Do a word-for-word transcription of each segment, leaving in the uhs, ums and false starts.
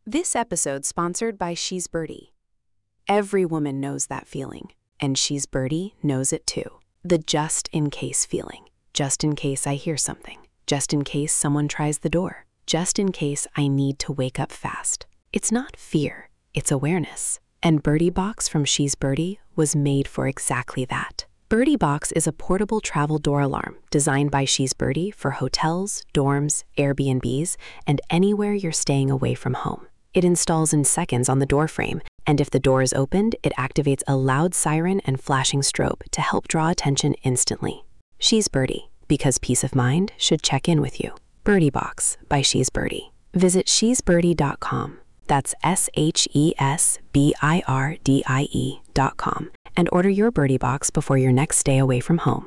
This episode sponsored by She's Birdie. Every woman knows that feeling, and She's Birdie knows it too. The just-in-case feeling. Just in case I hear something. Just in case someone tries the door. Just in case I need to wake up fast. It's not fear, it's awareness. And Birdie Box from She's Birdie was made for exactly that. Birdie Box is a portable travel door alarm designed by She's Birdie for hotels, dorms, Airbnbs, and anywhere you're staying away from home. It installs in seconds on the door frame, and if the door is opened, it activates a loud siren and flashing strobe to help draw attention instantly. She's Birdie, because peace of mind should check in with you. Birdie Box by She's Birdie. Visit she's birdie dot com. That's S H E S B I R D I E dot com. And order your Birdie Box before your next stay away from home.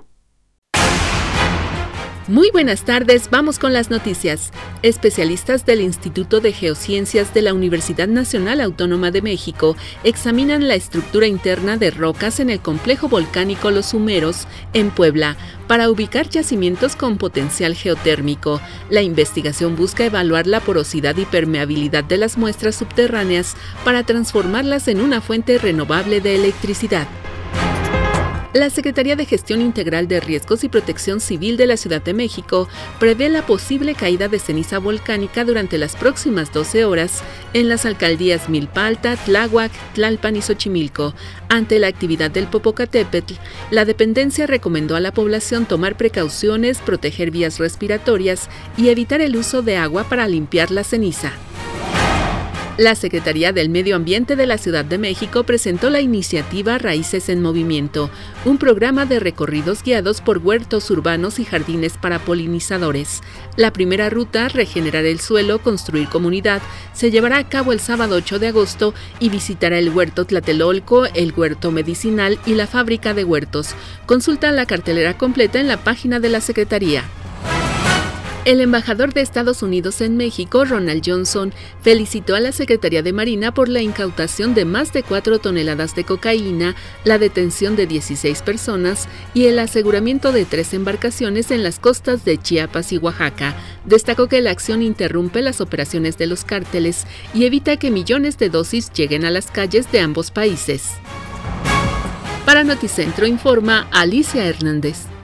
Muy buenas tardes, vamos con las noticias. Especialistas del Instituto de Geociencias de la Universidad Nacional Autónoma de México examinan la estructura interna de rocas en el complejo volcánico Los Humeros, en Puebla, para ubicar yacimientos con potencial geotérmico. La investigación busca evaluar la porosidad y permeabilidad de las muestras subterráneas para transformarlas en una fuente renovable de electricidad. La Secretaría de Gestión Integral de Riesgos y Protección Civil de la Ciudad de México prevé la posible caída de ceniza volcánica durante las próximas doce horas en las alcaldías Milpa Alta, Tláhuac, Tlalpan y Xochimilco. Ante la actividad del Popocatépetl, la dependencia recomendó a la población tomar precauciones, proteger vías respiratorias y evitar el uso de agua para limpiar la ceniza. La Secretaría del Medio Ambiente de la Ciudad de México presentó la iniciativa Raíces en Movimiento, un programa de recorridos guiados por huertos urbanos y jardines para polinizadores. La primera ruta, Regenerar el Suelo, Construir Comunidad, se llevará a cabo el sábado ocho de agosto y visitará el Huerto Tlatelolco, el Huerto Medicinal y la Fábrica de Huertos. Consulta la cartelera completa en la página de la Secretaría. El embajador de Estados Unidos en México, Ronald Johnson, felicitó a la Secretaría de Marina por la incautación de más de cuatro toneladas de cocaína, la detención de dieciséis personas y el aseguramiento de tres embarcaciones en las costas de Chiapas y Oaxaca. Destacó que la acción interrumpe las operaciones de los cárteles y evita que millones de dosis lleguen a las calles de ambos países. Para Noticentro informa Alicia Hernández.